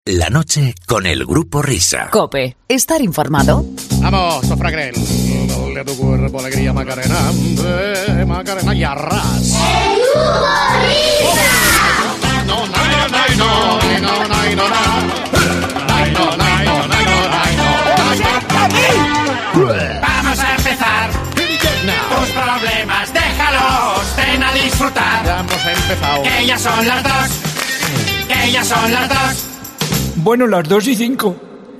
La noche con el Grupo Risa. COPE. Estar informado. Vamos, Sofragrel. De tu cuerpo, alegría, Macarena. Macarena y arras. ¡El Grupo Risa! Vamos a empezar. Tus problemas, déjalos, ven a disfrutar. Ya hemos empezado. Que ya son las 2. Que ya son las 2. Bueno, las 2:05.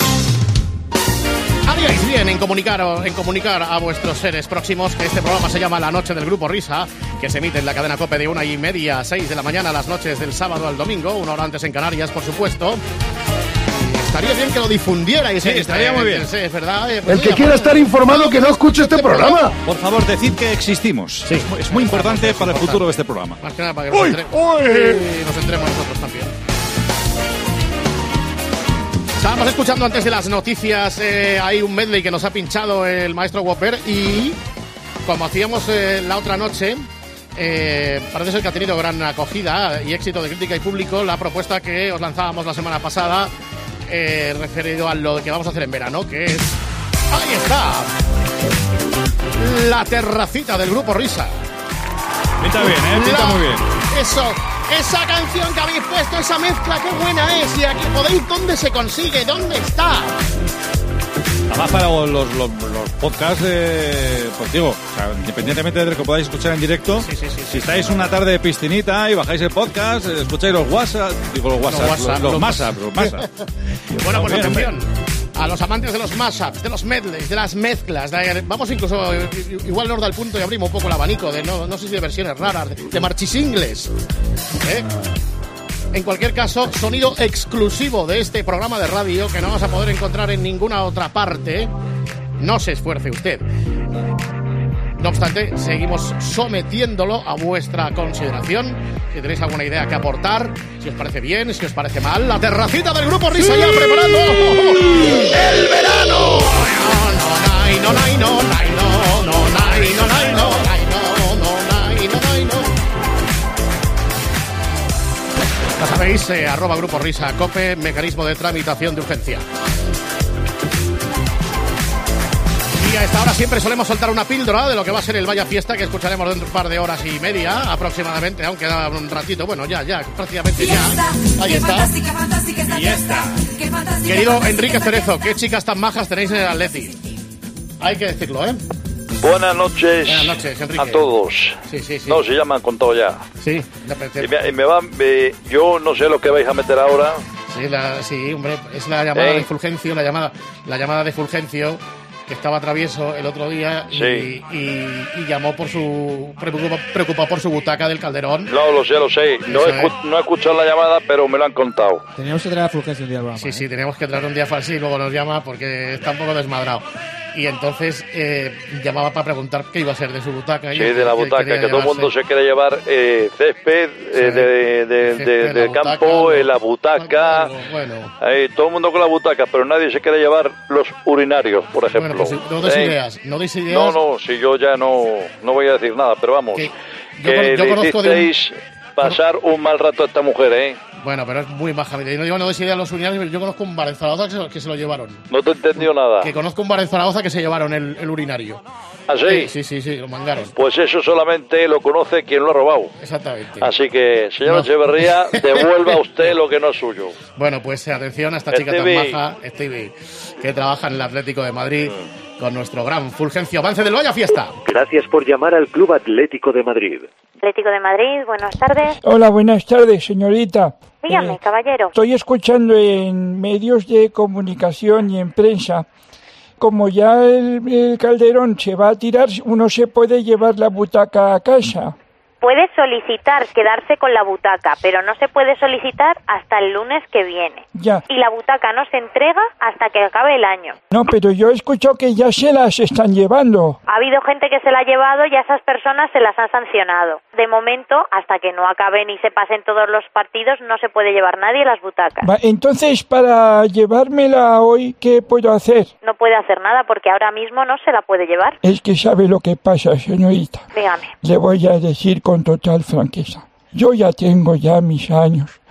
Haríais bien en comunicar a vuestros seres próximos que este programa se llama La Noche del Grupo Risa, que se emite en la cadena COPE de 1:30 a 6 de la mañana las noches del sábado al domingo, una hora antes en Canarias, por supuesto. Estaría bien que lo difundierais. Sí, estaría muy bien. Sí, es verdad. El que quiera estar informado, que no escuche este programa. Por favor, decid que existimos. Sí. Es muy importante para el futuro de este programa. Más que nada para que nos entremos nosotros también. Estábamos escuchando antes de las noticias, hay un medley que nos ha pinchado el maestro Whopper y, como hacíamos la otra noche, parece ser que ha tenido gran acogida y éxito de crítica y público la propuesta que os lanzábamos la semana pasada, referido a lo que vamos a hacer en verano, que es... ¡Ahí está! La terracita del Grupo Risa. Pinta bien, pinta muy bien. Eso, esa canción que habéis puesto, esa mezcla, qué buena es. Y aquí podéis, ¿dónde se consigue? ¿Dónde está? Además, para los podcasts, pues digo, o sea, independientemente de lo que podáis escuchar en directo, si estáis una tarde de piscinita y bajáis el podcast, escucháis los WhatsApp, los mashups. Bueno, pues atención. A los amantes de los mashups, de los medleys, de las mezclas, vamos incluso, igual nos da el punto y abrimos un poco el abanico de, no sé si de versiones raras, de marchisingles. En cualquier caso, sonido exclusivo de este programa de radio que no vas a poder encontrar en ninguna otra parte. No se esfuerce usted. No obstante, seguimos sometiéndolo a vuestra consideración. Si tenéis alguna idea que aportar, si os parece bien, si os parece mal, la terracita del Grupo Risa ya preparando el verano. Ya sabéis, @Grupo Risa COPE, mecanismo de tramitación de urgencia. Y a esta hora siempre solemos soltar una píldora de lo que va a ser el Vaya Fiesta, que escucharemos dentro de un par de horas y media aproximadamente, aunque da un ratito. Bueno, ya, prácticamente ya. Ahí está. Y ya está. Querido Enrique Cerezo, qué chicas tan majas tenéis en el Atleti. Hay que decirlo, ¿eh? Buenas noches, Enrique. a todos. Sí. No, se llaman con todo ya. Sí, yo no sé lo que vais a meter ahora. Sí, hombre, es la llamada de Fulgencio, la llamada de Fulgencio, que estaba travieso el otro día y llamó preocupado por su butaca del Calderón. No, lo sé. No he escuchado la llamada, pero me lo han contado. Teníamos que traer a Fulgencio un día al programa. Sí, teníamos que traer un día así y luego nos llama porque está un poco desmadrado. Y entonces llamaba para preguntar qué iba a ser de su butaca. Sí, de la butaca, que todo el mundo se quiere llevar césped de campo, la butaca. Bueno. Todo el mundo con la butaca, pero nadie se quiere llevar los urinarios, por ejemplo. Bueno, pues no des ideas. No, si yo ya no voy a decir nada, pero vamos. Yo conozco hicisteis pasar un mal rato a esta mujer, ¿eh? Bueno, pero es muy baja. No digo no des ideas a los urinarios, pero yo conozco un bar en Zaragoza que se lo llevaron. No te he entendido nada. Que conozco un bar en Zaragoza que se llevaron el urinario. ¿Ah, sí? Sí, lo mangaron. Pues eso solamente lo conoce quien lo ha robado. Exactamente. Así que, señor Echeverría, devuelva usted lo que no es suyo. Bueno, pues atención a esta chica tan maja, Stevie, que trabaja en el Atlético de Madrid con nuestro gran Fulgencio. Avance del Vaya Fiesta. Gracias por llamar al Club Atlético de Madrid. Atlético de Madrid, buenas tardes. Hola, buenas tardes, señorita. Dígame, caballero. Estoy escuchando en medios de comunicación y en prensa, como ya el Calderón se va a tirar, uno se puede llevar la butaca a casa. Puede solicitar quedarse con la butaca, pero no se puede solicitar hasta el lunes que viene. Ya. Y la butaca no se entrega hasta que acabe el año. No, pero yo he escuchado que ya se las están llevando. Ha habido gente que se la ha llevado y a esas personas se las han sancionado. De momento, hasta que no acaben y se pasen todos los partidos, no se puede llevar nadie las butacas. Entonces, para llevármela hoy, ¿qué puedo hacer? No puede hacer nada porque ahora mismo no se la puede llevar. Es que sabe lo que pasa, señorita. Dígame. Le voy a decir con total franqueza. Yo ya tengo mis años.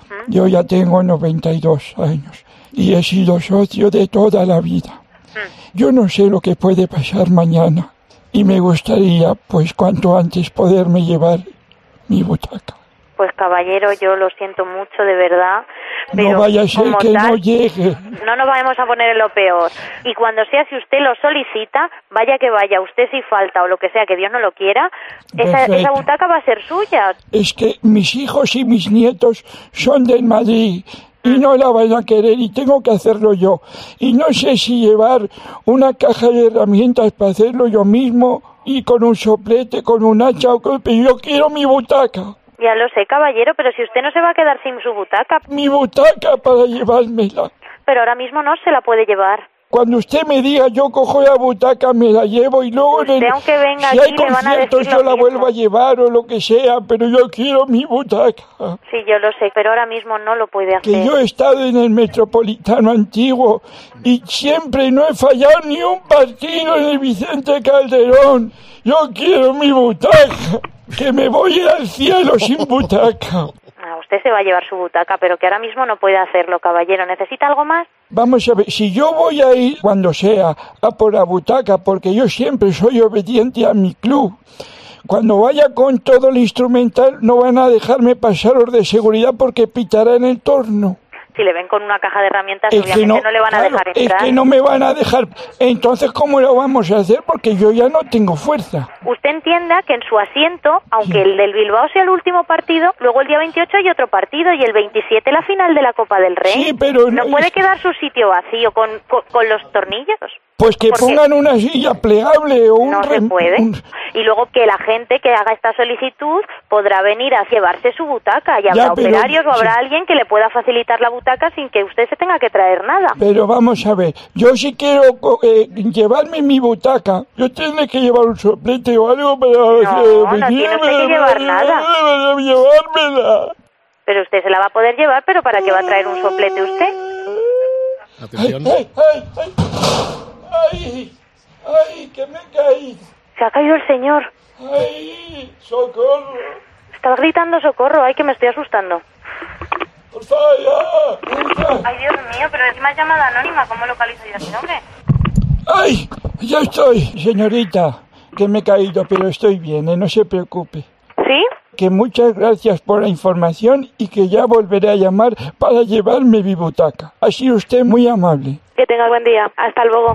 Yo ya tengo 92 años y he sido socio de toda la vida. Yo no sé lo que puede pasar mañana y me gustaría, pues, cuanto antes poderme llevar mi butaca. Pues, caballero, yo lo siento mucho, de verdad. Pero no vaya a ser que no llegue. No nos vamos a poner en lo peor. Y cuando sea, si usted lo solicita, vaya que vaya, usted si falta o lo que sea, que Dios no lo quiera, esa butaca va a ser suya. Es que mis hijos y mis nietos son del Madrid y no la van a querer y tengo que hacerlo yo. Y no sé si llevar una caja de herramientas para hacerlo yo mismo y con un soplete, con un hacha, pero yo quiero mi butaca. Ya lo sé, caballero, pero si usted no se va a quedar sin su butaca. Mi butaca para llevármela. Pero ahora mismo no se la puede llevar. Cuando usted me diga, yo cojo la butaca, me la llevo y luego usted, aunque venga si aquí, hay conciertos yo la vuelvo a llevar o lo que sea, pero yo quiero mi butaca. Sí, yo lo sé, pero ahora mismo no lo puede hacer. Que yo he estado en el Metropolitano antiguo y siempre no he fallado ni un partido en el Vicente Calderón. Yo quiero mi butaca, que me voy al cielo sin butaca. Usted se va a llevar su butaca, pero que ahora mismo no puede hacerlo, caballero. ¿Necesita algo más? Vamos a ver, si yo voy a ir cuando sea a por la butaca, porque yo siempre soy obediente a mi club, cuando vaya con todo el instrumental no van a dejarme pasar los de seguridad porque pitará en el torno. Si le ven con una caja de herramientas, obviamente no le van a dejar entrar. Es que no me van a dejar. Entonces, ¿cómo lo vamos a hacer? Porque yo ya no tengo fuerza. Usted entienda que en su asiento, aunque el del Bilbao sea el último partido, luego el día 28 hay otro partido y el 27 la final de la Copa del Rey. Sí, pero no puede quedar su sitio vacío con los tornillos. Pues que pongan una silla plegable o un... No se puede. Y luego que la gente que haga esta solicitud podrá venir a llevarse su butaca. Y habrá operarios o habrá alguien que le pueda facilitar la butaca sin que usted se tenga que traer nada. Pero vamos a ver, yo si quiero llevarme mi butaca, yo tendré que llevar un soplete o algo para... No tiene usted que llevar nada. Llevármela. Pero usted se la va a poder llevar, pero ¿para qué va a traer un soplete usted? Atención. ¡Ay, que me caí! Se ha caído el señor. ¡Ay, socorro! Estaba gritando socorro, ay, que me estoy asustando. ¡Por favor! Ay, Dios mío, pero encima es llamada anónima, ¿cómo localizo yo a ese hombre? ¡Ay, ya estoy! Señorita, que me he caído, pero estoy bien, no se preocupe. ¿Sí? Que muchas gracias por la información y que ya volveré a llamar para llevarme mi butaca. Ha sido usted muy amable. Que tenga buen día. Hasta luego.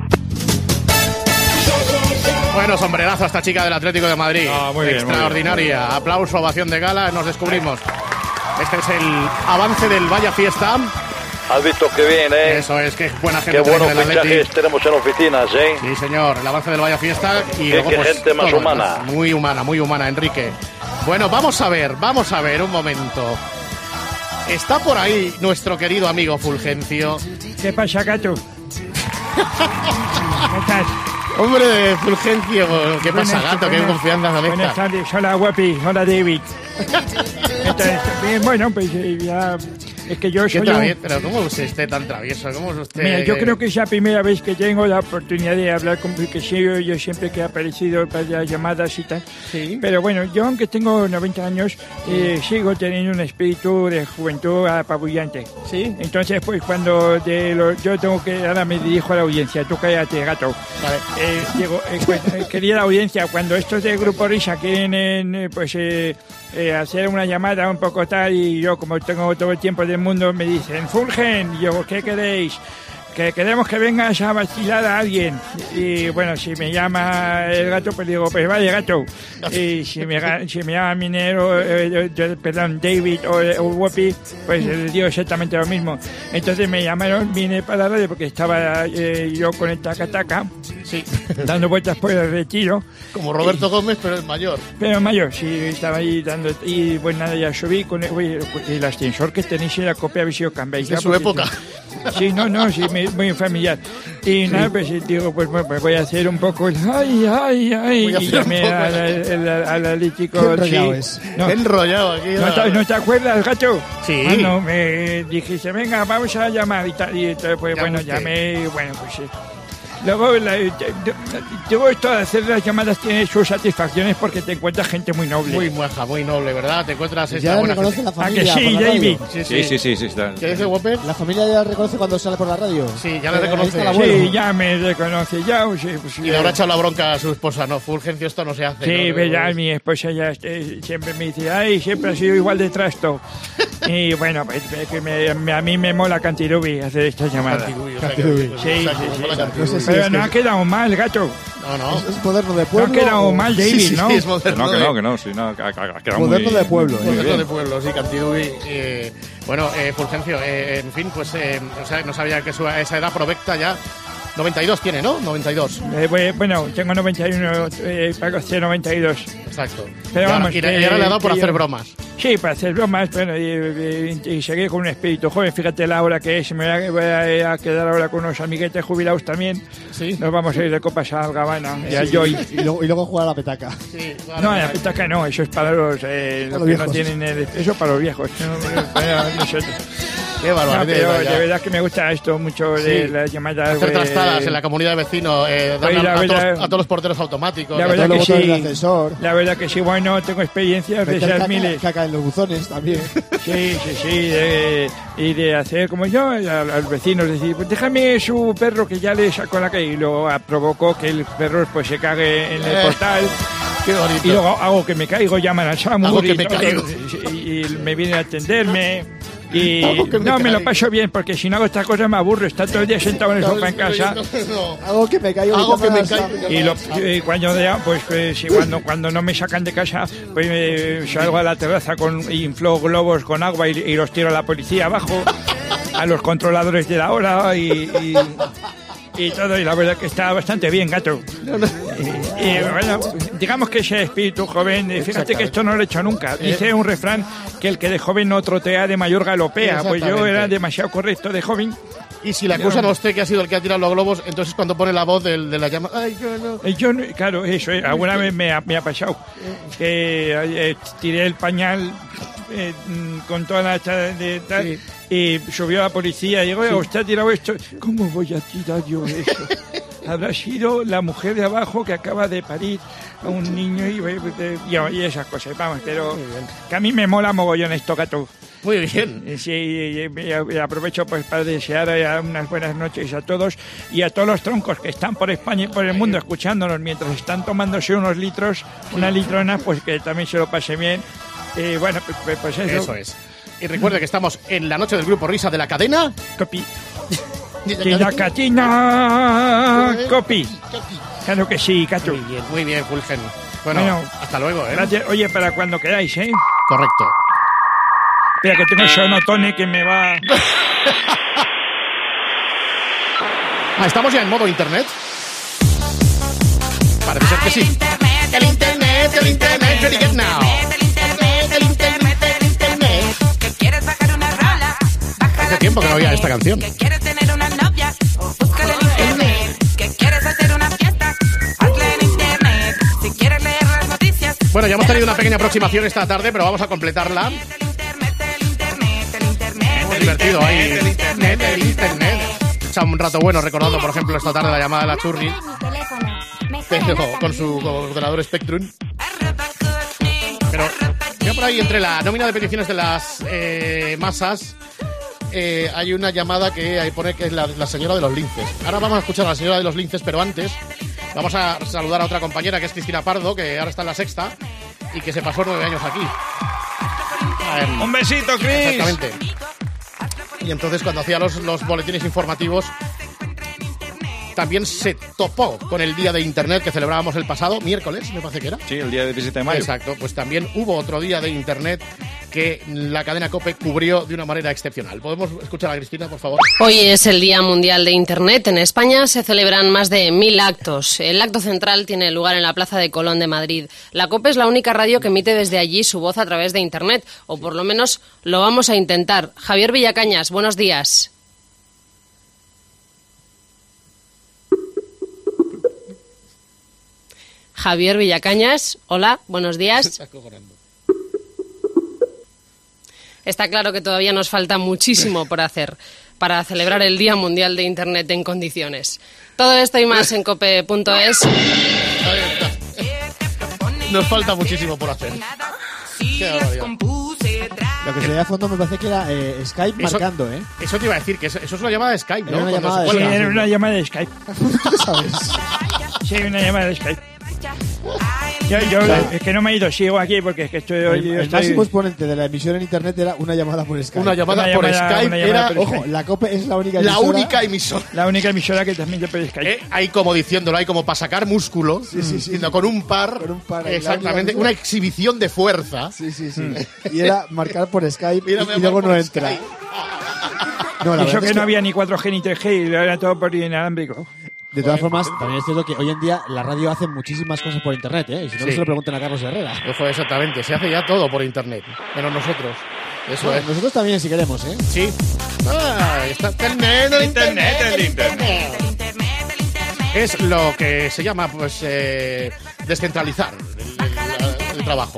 Bueno, sombrerazo a esta chica del Atlético de Madrid. Muy bien, extraordinaria. Muy bien. Aplauso, ovación de gala. Nos descubrimos. Este es el avance del Vaya Fiesta. Has visto qué bien, ¿eh? Eso es, que buena gente. Qué buenos fichajes tenemos en oficinas, ¿eh? Sí, señor. El avance del Vaya Fiesta. Y luego, qué pues, gente más humana. Muy humana, Enrique. Bueno, vamos a ver, un momento. Está por ahí nuestro querido amigo Fulgencio. ¿Qué pasa, gato? ¿Qué tal? Hombre, Fulgencio, ¿qué pasa, gato? ¿Qué confianza con esta? Buenas tardes, hola, guapi, hola, David. Entonces, bien, bueno, pues ya... Es que yo soy Pero ¿cómo es usted tan travieso? ¿Cómo es usted? Mira, yo creo que es la primera vez que tengo la oportunidad de hablar con... Porque yo siempre que he aparecido para las llamadas y tal. Sí. Pero bueno, yo aunque tengo 90 años, sigo teniendo un espíritu de juventud apabullante. Sí. Entonces, pues cuando yo tengo que... Ahora me dirijo a la audiencia. Tú cállate, gato. Vale. Digo, querida audiencia, cuando estos de Grupo Risa quieren, hacer una llamada un poco tal, y yo, como tengo todo el tiempo del mundo, me dicen, Fulgen, y yo, ¿qué queréis? Que queremos que vengas a vacilar a alguien. Y bueno, si me llama el gato, pues digo, pues vale, gato. Y si me llama Minero, David o Wopi, pues les digo exactamente lo mismo. Entonces me llamaron, vine para la radio porque estaba yo con el taca-taca, sí, dando vueltas por el Retiro. Como Roberto Gómez, pero es mayor. Pero mayor, sí, estaba ahí dando... Y pues nada, ya subí con el ascensor que tenéis en la copia, habéis sido cambiado. De su época. Sí, sí, muy familiar. Y nada, pues digo, pues voy a hacer un poco el ay, y llamé al analítico. Enrollado aquí. ¿No te acuerdas, gato? Sí. Cuando me dijiste, venga, vamos a llamar y tal. Y entonces, pues bueno, llamé y bueno, pues sí. Luego, todo esto de hacer las llamadas tiene sus satisfacciones porque te encuentras gente muy noble. Muy maja, muy noble, ¿verdad? Te encuentras esta ya buena reconoce gente. la familia. ¿A que sí, por la David? radio. Sí. Está. ¿Qué dice Whopper? ¿La familia ya reconoce cuando sale por la radio? Sí, ya le reconoce. Ahí está el abuelo. Sí, ya me reconoce, ya. Pues, Y le habrá echado la bronca a su esposa, ¿no? Fulgencio, esto no se hace. sí, ¿no? verdad, mi esposa ya siempre me dice, ay, siempre ha sido igual de trasto. Y bueno, pues, a mí me mola Cantirubi hacer estas llamadas. Cantirubi. Sí. No sé si Pero es no que ha quedado mal, gato. No. es moderno de No pueblo. ha quedado mal, David, Sí, ¿no? es moderno. Que no, sí, no, ha quedado Moderno muy... de pueblo. Moderno de pueblo, sí, Cantidubi. Bueno, Fulgencio, en fin, pues no sabía que esa edad provecta ya. 92 tiene, ¿no? 92. Bueno, tengo 91, pago 92. Exacto. Pero vamos, y ahora le ha dado por hacer bromas. Sí, para hacer bromas, bueno, y seguir con un espíritu joven. Fíjate la hora que es, me voy a quedar ahora con unos amiguetes jubilados también. Sí. Nos vamos a ir de copas a Algabana y a Joy. Y luego jugar a la petaca. Sí, No, la petaca no, eso es para los que viejos. no tienen eso para los viejos. Para nosotros. Qué barbaridad. Pero de verdad que me gusta esto mucho de las llamadas. Hacer trastadas en la comunidad de vecinos, darle a todos los porteros automáticos. La verdad que sí. Ascensor. La verdad que sí, bueno, tengo experiencias de esas miles. Caca en los buzones también. Sí. Y de hacer como yo, a los vecinos, decir, pues déjame su perro que ya le sacó la calle. Y luego provocó que el perro pues se cague en el portal. Qué bonito. Y luego hago que me caigo, llaman al SAMUR. Hago que me caigo. Y me vienen a atenderme. Y no me lo paso bien, porque si no hago estas cosas me aburro. Estar todo el día sentado en el sofá en casa. Hago que me caigo. Y cuando no me sacan de casa, pues salgo a la terraza inflo globos con agua y los tiro a la policía abajo, a los controladores de la hora y todo, y la verdad que está bastante bien, gato. Y bueno, digamos que ese espíritu joven, fíjate que esto no lo he hecho nunca. Dice un refrán que el que de joven no trotea, de mayor galopea. Pues yo era demasiado correcto de joven. Y si le acusan a usted que ha sido el que ha tirado los globos, entonces cuando pone la voz de la llama... Ay, yo no. Claro, eso, alguna vez me ha pasado. Que tiré el pañal con toda la de tal, sí. Y subió la policía y digo, oiga, usted ha tirado esto. ¿Cómo voy a tirar yo eso? Habrá sido la mujer de abajo que acaba de parir a un niño y esas cosas. Vamos, pero que a mí me mola mogollón esto, gato. Muy bien. Sí, y aprovecho pues para desear unas buenas noches a todos y a todos los troncos que están por España y por el mundo escuchándonos mientras están tomándose unos litros, una litrona, pues que también se lo pase bien. Bueno, pues eso. Eso es. Y recuerde que estamos en la noche del Grupo Risa de la cadena Copi. De la cadena Copi. Claro que sí, Cato. Muy bien, Fulgen. Bueno, hasta luego, ¿eh? Gracias. Oye, para cuando queráis, ¿eh? Correcto. Espera, que tengo el sonotone que me va... ¿Estamos ya en modo internet? Parece ser que sí. El internet, ready get now. Hace tiempo que no oía esta canción. Bueno, ya hemos tenido una pequeña aproximación esta tarde, pero vamos a completarla. Hemos divertido ahí. El internet. Echado un rato bueno recordando, por ejemplo, esta tarde la llamada de la Churri. Pero con su ordenador Spectrum. Pero ya por ahí, entre la nómina de peticiones de las masas, hay una llamada que ahí pone que es la señora de los linces. Ahora vamos a escuchar a la señora de los linces, pero antes vamos a saludar a otra compañera que es Cristina Pardo, que ahora está en La Sexta y que se pasó 9 años aquí. ¡Un besito, Cris! Exactamente. Y entonces cuando hacía los boletines informativos también se topó con el día de Internet que celebrábamos el pasado miércoles, me parece que era. Sí, el día del 17 de mayo. Exacto, pues también hubo otro día de Internet que la cadena COPE cubrió de una manera excepcional. ¿Podemos escuchar a Cristina, por favor? Hoy es el Día Mundial de Internet. En España se celebran más de 1000 actos. El acto central tiene lugar en la Plaza de Colón de Madrid. La COPE es la única radio que emite desde allí su voz a través de Internet, o por lo menos lo vamos a intentar. Javier Villacañas, buenos días. Javier Villacañas, hola, buenos días. Está claro que todavía nos falta muchísimo por hacer. para celebrar el Día Mundial de Internet en condiciones. Todo esto y más en cope.es. Nos falta muchísimo por hacer. Qué barbaridad. Lo que se veía a fondo me parece que era Skype marcando, ¿eh? Eso te iba a decir, que eso es una llamada de Skype, ¿no? Era una llamada de Skype. ¿Qué sabes? Sí, una llamada de Skype. Yo es que no me he ido, sigo aquí porque es que estoy hoy. El máximo exponente de la emisión en internet era una llamada por Skype. Una llamada por Skype era. Ojo, la COPE es la única emisora. La única emisora. La única emisora que transmite por Skype. Ahí como diciéndolo, ahí como para sacar músculo. Sí. Con un par. Exactamente. Una exhibición de fuerza. Sí. Y era marcar por Skype y luego no entra. No, eso que no había ni 4G ni 3G y era todo por inalámbrico. De todas formas, también es cierto que hoy en día la radio hace muchísimas cosas por internet, ¿eh? Y si no, se lo pregunten a Carlos Herrera. Ojo, exactamente. Se hace ya todo por internet. Menos nosotros. Eso es. Nosotros también, si queremos, ¿eh? Sí. Está el internet. Es lo que se llama, pues, descentralizar el trabajo.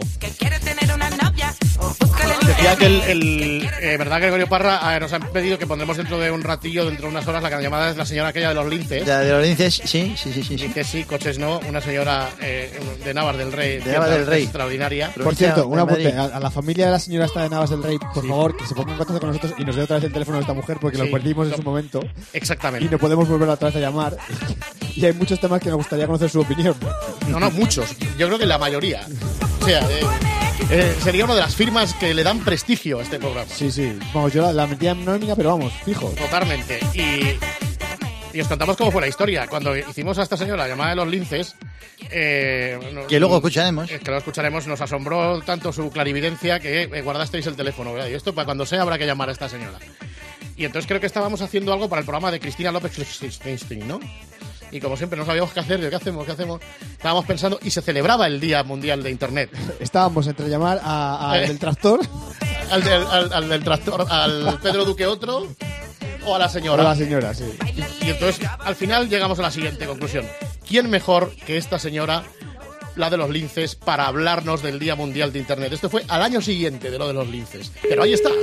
Decía que ¿verdad, Gregorio Parra? Nos han pedido que pondremos dentro de un ratillo, dentro de unas horas, la llamada es la señora aquella de los linces. De los linces, sí. Linces sí, coches no. Una señora de Navas del Rey. De Navas del Rey. Extraordinaria. Por cierto, un apunte. A la familia de la señora esta de Navas del Rey, por favor, que se ponga en contacto con nosotros y nos dé otra vez el teléfono de esta mujer porque lo perdimos en su momento. Exactamente. Y no podemos volver otra vez a llamar. Y hay muchos temas que nos gustaría conocer su opinión. No, muchos. Yo creo que la mayoría. O sea, sería una de las firmas que le dan prestigio a este programa. Sí. Vamos, yo la metía en nómina, pero vamos, fijo. Totalmente. Y os contamos cómo fue la historia. Cuando hicimos a esta señora la llamada de los linces... que luego escucharemos. Que luego escucharemos. Nos asombró tanto su clarividencia que guardasteis el teléfono, ¿verdad? Y esto, para cuando sea, habrá que llamar a esta señora. Y entonces creo que estábamos haciendo algo para el programa de Cristina López-Einstein, ¿no? Y como siempre no sabíamos qué hacer, ¿qué hacemos? Estábamos pensando, y se celebraba el Día Mundial de Internet. Estábamos entre llamar al del tractor, al del tractor, al Pedro Duque otro, o a la señora. O a la señora, sí. Y entonces, al final, llegamos a la siguiente conclusión. ¿Quién mejor que esta señora, la de los linces, para hablarnos del Día Mundial de Internet? Esto fue al año siguiente de lo de los linces. Pero ahí está.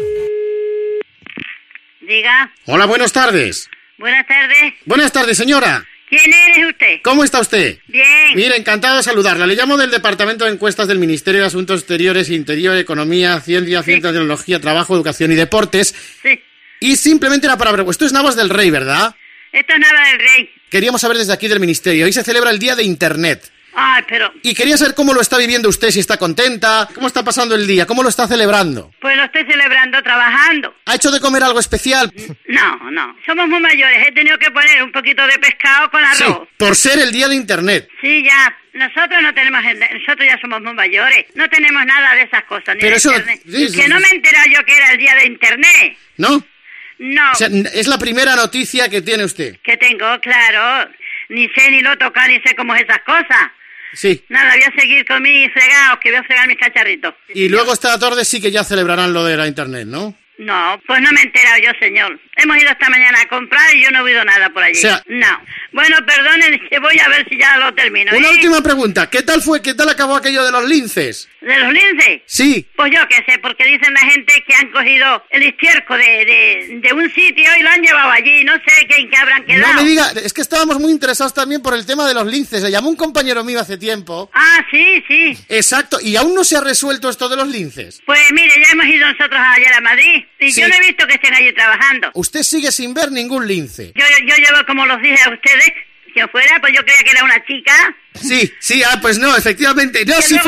Diga. Hola, buenas tardes. Buenas tardes. Buenas tardes, señora. ¿Quién eres usted? ¿Cómo está usted? Bien. Mire, encantado de saludarla. Le llamo del Departamento de Encuestas del Ministerio de Asuntos Exteriores, Interior, Economía, Ciencia, Tecnología, Trabajo, Educación y Deportes. Sí. Y simplemente era para... Esto es Navas del Rey, ¿verdad? Esto es Navas del Rey. Queríamos saber desde aquí del Ministerio. Hoy se celebra el Día de Internet. Ay, pero... Y quería saber cómo lo está viviendo usted, si está contenta, cómo está pasando el día, cómo lo está celebrando. Pues lo estoy celebrando trabajando. ¿Ha hecho de comer algo especial? No. Somos muy mayores. He tenido que poner un poquito de pescado con arroz. Sí, por ser el Día de Internet. Sí, ya. Nosotros no tenemos... Nosotros ya somos muy mayores. No tenemos nada de esas cosas. Ni Pero de eso... Internet. Sí, que no me he enterado yo que era el Día de Internet. ¿No? No. O sea, es la primera noticia que tiene usted. Que tengo, claro. Ni sé ni lo toca, ni sé cómo es esas cosas. Sí. Nada, voy a seguir con mis fregados, que voy a fregar mis cacharritos. Y luego esta tarde sí que ya celebrarán lo de la Internet, ¿no? No, pues no me he enterado yo, señor. Hemos ido esta mañana a comprar y yo no he oído nada por allí. O sea, no. Bueno, perdonen, que voy a ver si ya lo termino. Una última pregunta. ¿Qué tal acabó aquello de los linces? ¿De los linces? Sí. Pues yo qué sé, porque dicen la gente que han cogido el estiércol de un sitio y lo han llevado allí. No sé en qué habrán quedado. No me diga, es que estábamos muy interesados también por el tema de los linces. Le llamó un compañero mío hace tiempo. Ah, sí. Exacto. ¿Y aún no se ha resuelto esto de los linces? Pues mire, ya hemos ido nosotros ayer a Madrid y yo no he visto que estén allí trabajando. Usted sigue sin ver ningún lince. Yo llevo, como los dije a ustedes, quien fuera, pues yo creía que era una chica. Sí, pues no, efectivamente. No, sí,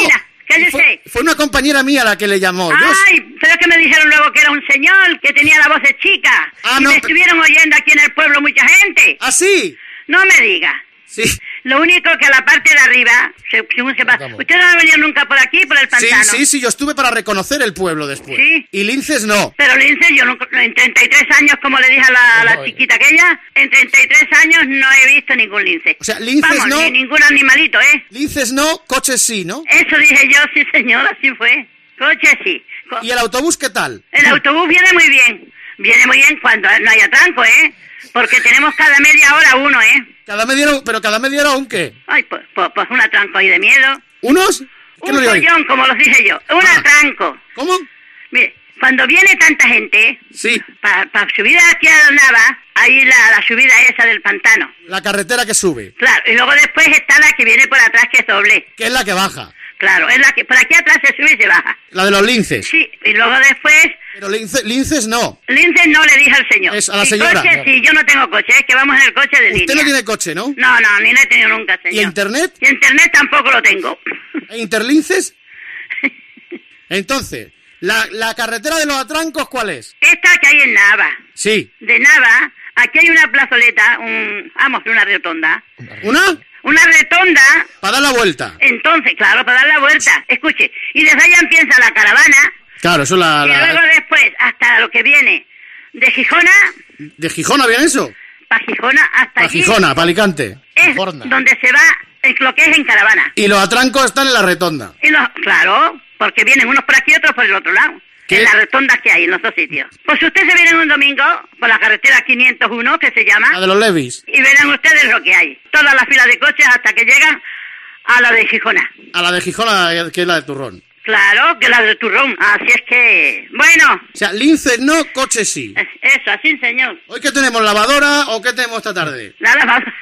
fue una compañera mía la que le llamó. Ay, pero es que me dijeron luego que era un señor, que tenía la voz de chica. Y me estuvieron oyendo aquí en el pueblo mucha gente. ¿Ah, sí? No me diga. Sí. Lo único que a la parte de arriba, según se pasa. ¿Usted no ha venido nunca por aquí, por el pantano? Sí, yo estuve para reconocer el pueblo después. Sí. Y linces no. Pero linces yo nunca, en 33 años, como le dije a la chiquita aquella, en 33 años no he visto ningún lince. O sea, linces no. Ni ningún animalito, ¿eh? Linces no, coches sí, ¿no? Eso dije yo, sí señor, así fue. Coches sí. ¿Y el autobús qué tal? El autobús viene muy bien. Viene muy bien cuando no haya tranco, ¿eh? Porque tenemos cada media hora uno, ¿eh? Cada media hora un qué. Ay, pues un atranco ahí de miedo. ¿Unos? Un follón, como los dije yo. Un atranco. ¿Cómo? Mire, Cuando viene tanta gente, sí, para subir aquí a Nava, hay la subida esa del pantano. La carretera que sube. Claro, y luego después está la que viene por atrás, que es doble. Que es la que baja. Claro, es la que por aquí atrás se sube y se baja. La de los linces. Sí, y luego después... Pero linces no. Linces no, le dije al señor. Es a la señora. Coche, sí, yo no tengo coche, es que vamos en el coche de línea. Usted no tiene coche, ¿no? No, ni lo he tenido nunca, señor. ¿Y internet? Y internet tampoco lo tengo. ¿E interlinces? Entonces, ¿la carretera de los atrancos cuál es? Esta que hay en Nava. Sí. De Nava, aquí hay una plazoleta, una rotonda. ¿Una? Una rotonda. Para dar la vuelta. Entonces, claro, para dar la vuelta. Escuche, y desde allá empieza la caravana. Claro, eso Y luego después, hasta lo que viene de Gijona. ¿De Gijona viene eso? Para Gijona, hasta allí. Gijona, para Alicante. Es Gijona. donde se va lo que es en caravana. Y los atrancos están en la rotonda. Claro, porque vienen unos por aquí y otros por el otro lado. ¿Qué? En las rotondas que hay en los dos sitios. Pues si usted se viene un domingo por la carretera 501, que se llama. La de los Levis. Y verán ustedes lo que hay. Toda la fila de coches hasta que llegan a la de Gijona. A la de Gijona, que es la de Turrón. Claro, que la de Turrón. Así es que... Bueno. O sea, linces no, coches sí. Eso, así, señor. ¿Hoy qué tenemos, lavadora o qué tenemos esta tarde? La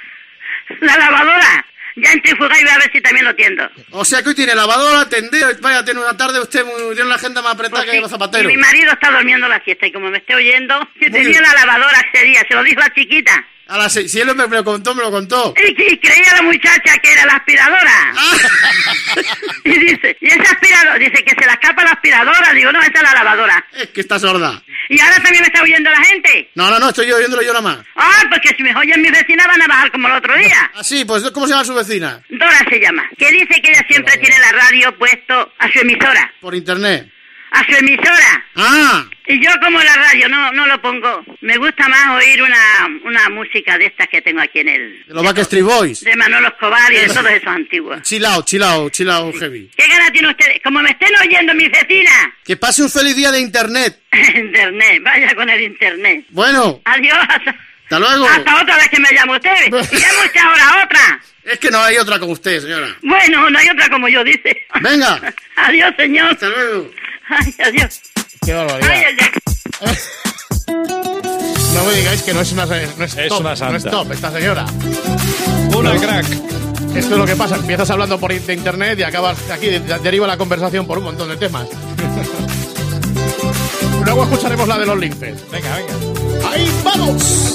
lavadora. Ya entrifuga y voy a ver si también lo tiendo. O sea que hoy tiene lavadora, tendero, vaya, tiene una tarde usted tiene la agenda más apretada Pues que los zapateros. Y mi marido está durmiendo la siesta y como me esté oyendo, que tenía la lavadora ese día, se lo dijo la chiquita. Si él me lo contó, me lo contó. Y creía la muchacha que era la aspiradora. Y dice, ¿y esa aspiradora? Dice que se la escapa la aspiradora. Digo, no, esa es la lavadora. Es que está sorda. ¿Y ahora también me está oyendo la gente? No, estoy yo oyéndolo yo nada más. Porque si me oyen mis vecinas van a bajar como el otro día. Sí, pues ¿cómo se llama su vecina? Dora se llama. Que dice que ella siempre tiene la radio puesto a su emisora. Por internet. A su emisora. Ah. Y yo como la radio no lo pongo. Me gusta más oír una música de estas que tengo aquí en el... De los Backstreet Boys. De Manolo Escobar y de todos esos antiguos. Chill out heavy. ¿Qué gana tiene usted? Como me estén oyendo mis vecinas. Que pase un feliz día de internet. Internet, vaya con el internet. Bueno. Adiós. Hasta luego. Hasta otra vez que me llame usted. Y llame usted ahora otra. Es que no hay otra como usted, señora. Bueno, no hay otra como yo, dice. Venga. Adiós, señor. Hasta luego. Ay, adiós. Qué barbaridad. No me digáis que no es una santa. No es top esta señora. Una crack. Esto es lo que pasa. Empiezas hablando por internet y acabas aquí, deriva la conversación por un montón de temas. Luego escucharemos la de los linces. Venga. ¡Ahí vamos!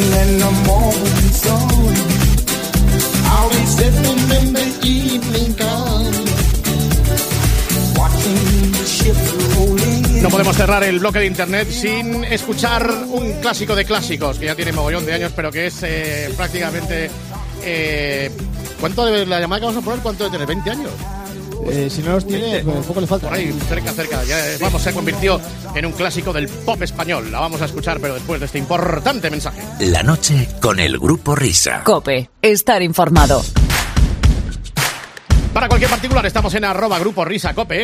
And in the morning sun, I'll be sitting in the evening gun, watching the ships roll in. No podemos cerrar el bloque de internet sin escuchar un clásico de clásicos que ya tiene mogollón de años, pero que es prácticamente... ¿Cuánto de la llamada que vamos a poner? ¿Cuánto debe tener? ¿20 años? Si no los tiene, pues un poco le falta. Por ahí, cerca. Ya, vamos, se convirtió en un clásico del pop español. La vamos a escuchar, pero después de este importante mensaje. La noche con el Grupo Risa. COPE. Estar informado. Para cualquier particular, estamos en @Grupo Risa Cope.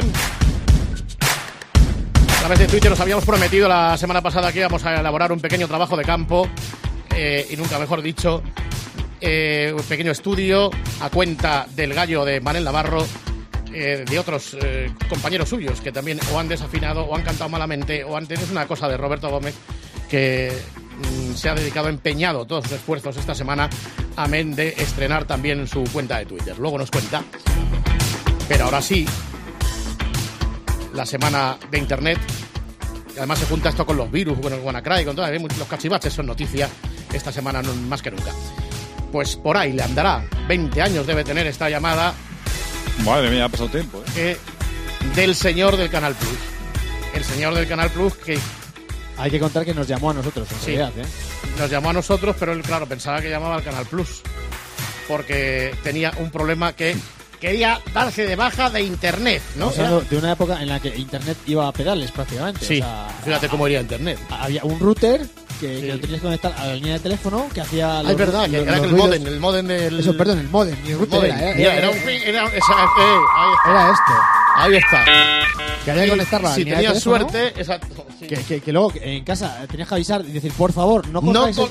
A través de Twitter nos habíamos prometido la semana pasada que íbamos a elaborar un pequeño trabajo de campo, y nunca mejor dicho, un pequeño estudio a cuenta del gallo de Manel Navarro, de otros compañeros suyos que también o han desafinado o han cantado malamente o han tenido una cosa de Roberto Gómez que se ha dedicado, empeñado todos sus esfuerzos esta semana, amén de estrenar también su cuenta de Twitter. Luego nos cuenta. Pero ahora sí, la semana de internet, y además se junta esto con los virus, con el WannaCry, con todo, los cachivaches son noticia esta semana más que nunca. Pues por ahí le andará. 20 años debe tener esta llamada. Madre mía, ha pasado tiempo, del señor del Canal Plus. El señor del Canal Plus que... Hay que contar que nos llamó a nosotros, en realidad, Nos llamó a nosotros, pero él, claro, pensaba que llamaba al Canal Plus. Porque tenía un problema que quería darse de baja de internet, ¿no? O sea, de una época en la que internet iba a pedales prácticamente. Sí, o sea, fíjate cómo iría internet. Había un router que lo tenías que conectar a la línea de teléfono que hacía... Es verdad, que era el modem del... Eso, perdón, el modem. Ni el router era esto. Ahí está. Que había que conectarla a la línea de teléfono. Si tenías suerte, exacto. Sí. Que luego en casa tenías que avisar y decir, por favor, no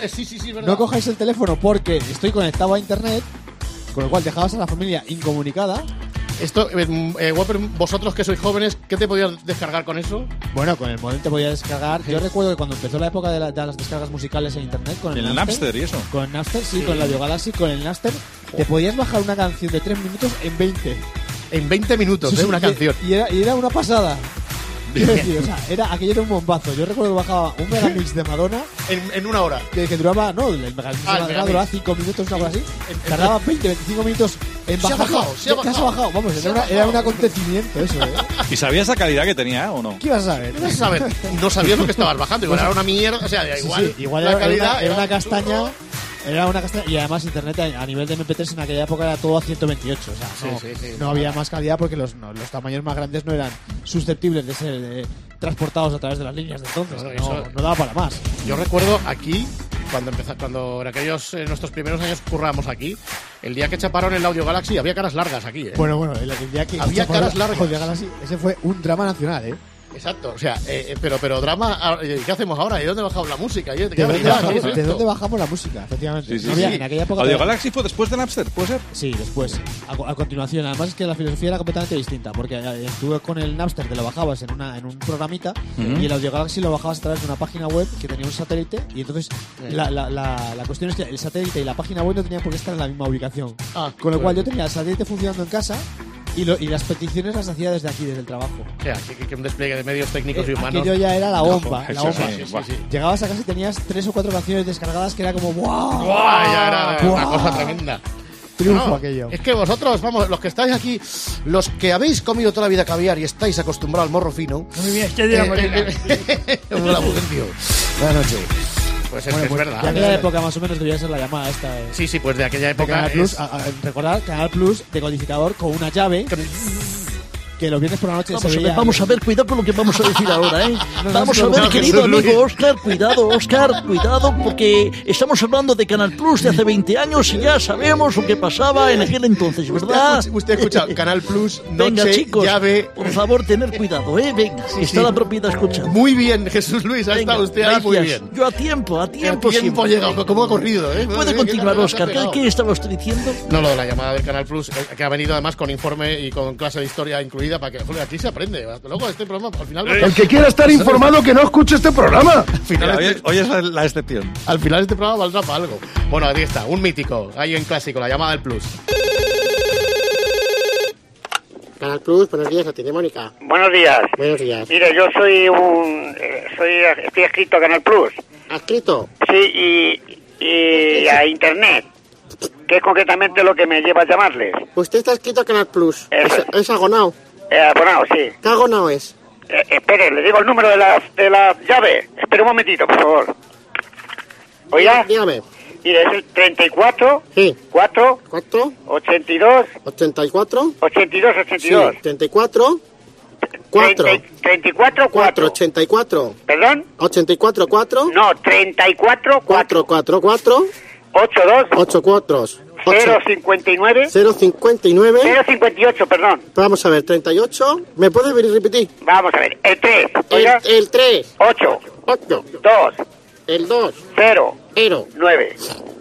cojáis el teléfono porque estoy conectado a internet, con lo cual dejabas a la familia incomunicada. Esto, Whopper, vosotros que sois jóvenes, ¿qué te podías descargar con eso? Bueno, con el modem te podías descargar. Yo recuerdo que cuando empezó la época de las descargas musicales en internet, con el Napster y eso. Con el Napster, sí, con el Radio Galaxy, con el Napster, te podías bajar una canción de 3 minutos en 20. En 20 minutos, una canción. Y era una pasada. Quiero decir, o sea, aquello era un bombazo. Yo recuerdo que bajaba un megamix de Madonna en una hora. Que duraba, no, el megamix de Madonna duraba 5 minutos, una cosa así. Tardaba 20, 25 minutos en bajar. Se ha bajado. Vamos, era un acontecimiento eso, ¿Y sabías la calidad que tenía o no? ¿Qué ibas a saber? ¿Qué ibas a saber? No sabías lo que estabas bajando. Igual era una mierda. O sea, igual. Sí, igual la calidad era una castaña. Era una castaña, y además internet a nivel de MP3 en aquella época era todo a 128, o sea, no había más calidad porque los tamaños más grandes no eran susceptibles de ser transportados a través de las líneas de entonces, no daba para más. Yo recuerdo aquí, cuando en aquellos nuestros primeros años currábamos aquí, el día que chaparon el Audio Galaxy había caras largas aquí, Bueno, el día que había caras largas. Audio Galaxy, ese fue un drama nacional, Exacto, o sea, pero drama, ¿qué hacemos ahora? ¿Y dónde bajamos la música? ¿De dónde bajamos la música? Efectivamente. Sí. En aquella época. ¿Audio Galaxy fue después de Napster? ¿Puede ser? Sí, después. A continuación. Además es que la filosofía era completamente distinta, porque tú con el Napster te lo bajabas en un programita y el Audio Galaxy lo bajabas a través de una página web que tenía un satélite y entonces la cuestión es que el satélite y la página web no tenían por qué estar en la misma ubicación. Con lo cual yo tenía el satélite funcionando en casa y las peticiones las hacía desde aquí, desde el trabajo. O sea, que un despliegue de medios técnicos y humanos. Aquello ya era la bomba. Sí. Llegabas a casa y tenías 3 o 4 canciones descargadas que era como ¡wow! Ya era una cosa tremenda. Triunfo aquello. Es que vosotros, vamos, los que estáis aquí, los que habéis comido toda la vida caviar y estáis acostumbrados al morro fino. Muy bien, este día morena. Buenas noches. Pues es verdad. De aquella época más o menos debía ser la llamada esta. Sí, pues de aquella época. Canal Plus, recordad, Canal Plus decodificador con una llave. Que los viernes por la noche vamos a ver, cuidado con lo que vamos a decir ahora, Vamos a ver, querido amigo Óscar, cuidado, porque estamos hablando de Canal Plus de hace 20 años y ya sabemos lo que pasaba en aquel entonces, ¿verdad? Usted ha escuchado Canal Plus, venga, noche, chicos, llave. Por favor, tener cuidado, venga, está la propiedad escuchando. Muy bien, Jesús Luis, ha estado usted ahí muy bien. Yo a tiempo ha llegado, ¿cómo ha corrido? Puede continuar, Óscar, ¿qué estaba usted diciendo? No, lo de la llamada del Canal Plus, que ha venido además con informe y con clase de historia incluida para que aquí se aprende. Luego este programa al final... El que quiera estar informado que no escuche este programa. Hoy es la excepción. Al final este programa valdrá para algo. Bueno, ahí está, un mítico, ahí en clásico, la llamada del Plus. Canal Plus, buenos días, ¿atiende Mónica? Buenos días. Buenos días. Mire, yo estoy estoy adscrito a Canal Plus. ¿Adscrito? Sí, y a Internet, que es concretamente lo que me lleva a llamarles. Usted está escrito a Canal Plus. Es agonao. Abonado, sí. ¿Qué agonao es? Espere, le digo el número de la llave. Espere un momentito, por favor. Oiga. Dígame. Mire, es el 34, sí. 4, 82, 84, 82, 82. Sí, 34, 4. 34, 4. 84. ¿Perdón? 84, 4. No, 34, 4. 4, 4. 82. 84. 059. 059. 058, perdón. Vamos a ver, 38. ¿Me puede repetir? Vamos a ver, el 3. El 3. 8. 8. 2. El 2. 0. 9.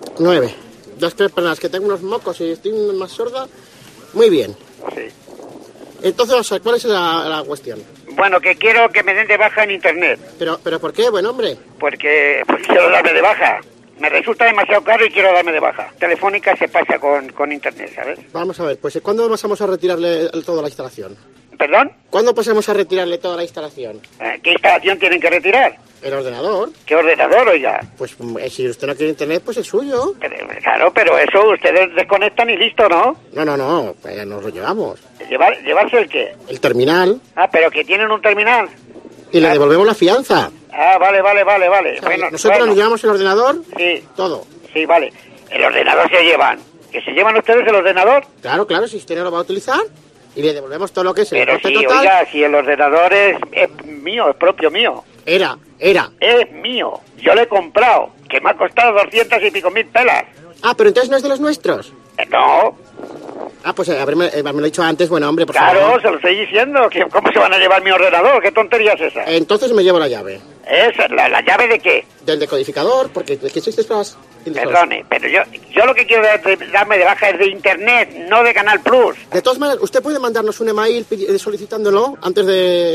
9. Dos personas que tengo unos mocos y estoy más sorda. Muy bien. Sí. Entonces, ¿cuál es la cuestión? Bueno, que quiero que me den de baja en Internet. ¿Pero ¿por qué, buen hombre? Porque quiero darme de baja. Me resulta demasiado caro y quiero darme de baja. Telefónica se pasa con Internet, ¿sabes? Vamos a ver, pues ¿cuándo pasamos a retirarle toda la instalación? ¿Perdón? ¿Cuándo pasamos a retirarle toda la instalación? ¿Qué instalación tienen que retirar? El ordenador. ¿Qué ordenador, oiga? Pues si usted no quiere Internet, pues el suyo. Claro, pero eso ustedes desconectan y listo, ¿no? No, pues nos lo llevamos. ¿Llevarse el qué? El terminal. Ah, pero que tienen un terminal. Y le devolvemos la fianza. Ah, vale. O sea, nosotros nos llevamos el ordenador. Sí. Todo. Sí, vale. El ordenador se llevan. ¿Que se llevan ustedes el ordenador? Claro, si usted no lo va a utilizar. Y le devolvemos todo lo que es el coste total. Pero oiga, si el ordenador es mío, es propio mío. Era. Es mío. Yo lo he comprado. Que me ha costado 200 y pico mil pelas. Ah, pero entonces no es de los nuestros. No. Ah, pues haberme lo dicho antes, bueno, hombre, por favor. Claro, se lo estoy diciendo. ¿Cómo se van a llevar mi ordenador? ¿Qué tontería es esa? Entonces me llevo la llave. ¿Esa? ¿La llave de qué? Del decodificador, porque ¿de qué sois más? Perdone, pero yo lo que quiero darme de baja es de Internet, no de Canal Plus. De todas maneras, ¿usted puede mandarnos un email solicitándolo antes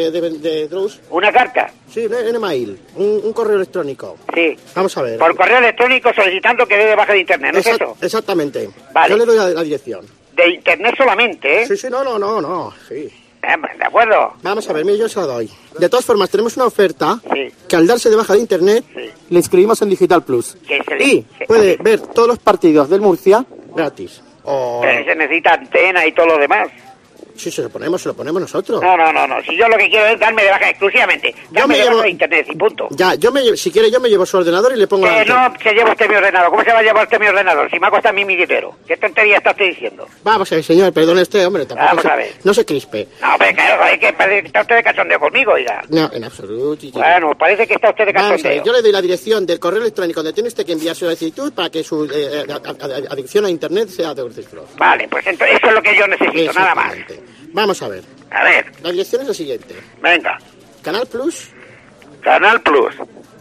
de Drus? ¿Una carta? Sí, un email, un correo electrónico. Sí. Vamos a ver. Por correo electrónico solicitando que dé de baja de Internet, ¿no es eso? Exactamente. Vale. Yo le doy la dirección. De Internet solamente, ¿eh? Sí, no, sí. De acuerdo. Vamos a ver, mire, yo se la doy. De todas formas, tenemos una oferta sí. que al darse de baja de Internet, sí. le inscribimos en Digital Plus. Y puede ver todos los partidos del Murcia gratis. Pero se necesita antena y todo lo demás. Sí, se lo ponemos nosotros. No. Si yo lo que quiero es darme de baja exclusivamente. Darme de baja de Internet y punto. Ya, si quiere yo me llevo su ordenador y le pongo la no, se lleva usted mi ordenador. ¿Cómo se va a llevar usted mi ordenador? Si me ha costado a mí mi dinero. ¿Qué tontería está usted diciendo? Vamos a ver, señor, perdone usted, hombre. Vamos a ver. No se crispe. No, pero claro, es que está usted de cachondeo conmigo, oiga. No, en absoluto. Bueno, parece que está usted de cachondeo. Vamos a ver, yo le doy la dirección del correo electrónico donde tiene usted que enviar su solicitud para que su adicción a Internet sea de Urcisflos. Vale, pues entonces eso es lo que yo necesito, nada más. Vamos a ver. A ver. La dirección es la siguiente. Venga. Canal Plus. Canal Plus.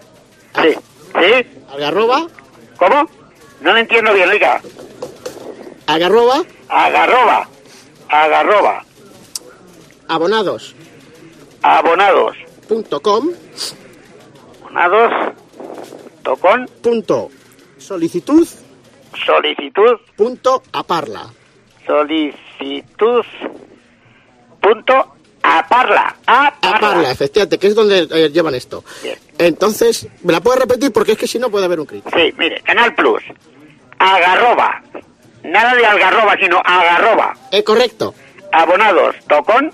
Sí. ¿Sí? Algarroba. ¿Cómo? No lo entiendo bien, oiga. Algarroba. Abonados. Abonados.com. Solicitud. Aparla. Aparla, efectivamente, que es donde llevan esto. Bien. Entonces, ¿me la puede repetir? Porque es que si no puede haber un crítico. Sí, mire, Canal Plus, Algarroba, nada de Algarroba, sino Algarroba. Correcto. Abonados.com.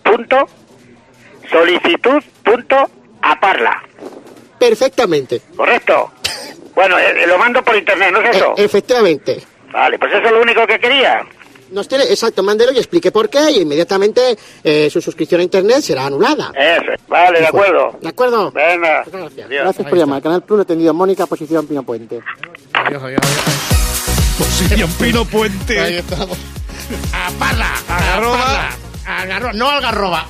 Solicitud.aparla. Perfectamente. Correcto. Bueno, lo mando por internet, ¿no es eso? Efectivamente. Vale, pues eso es lo único que quería. Exacto, mándelo y explique por qué y inmediatamente su suscripción a Internet será anulada. Eso, vale, de acuerdo. ¿De acuerdo? Venga. Gracias. Gracias por llamar. Canal Plus, atendido Mónica, posición Pino Puente. Adiós. Posición Pino Puente. Ahí estamos. Aparla. Algarroba. No Algarroba.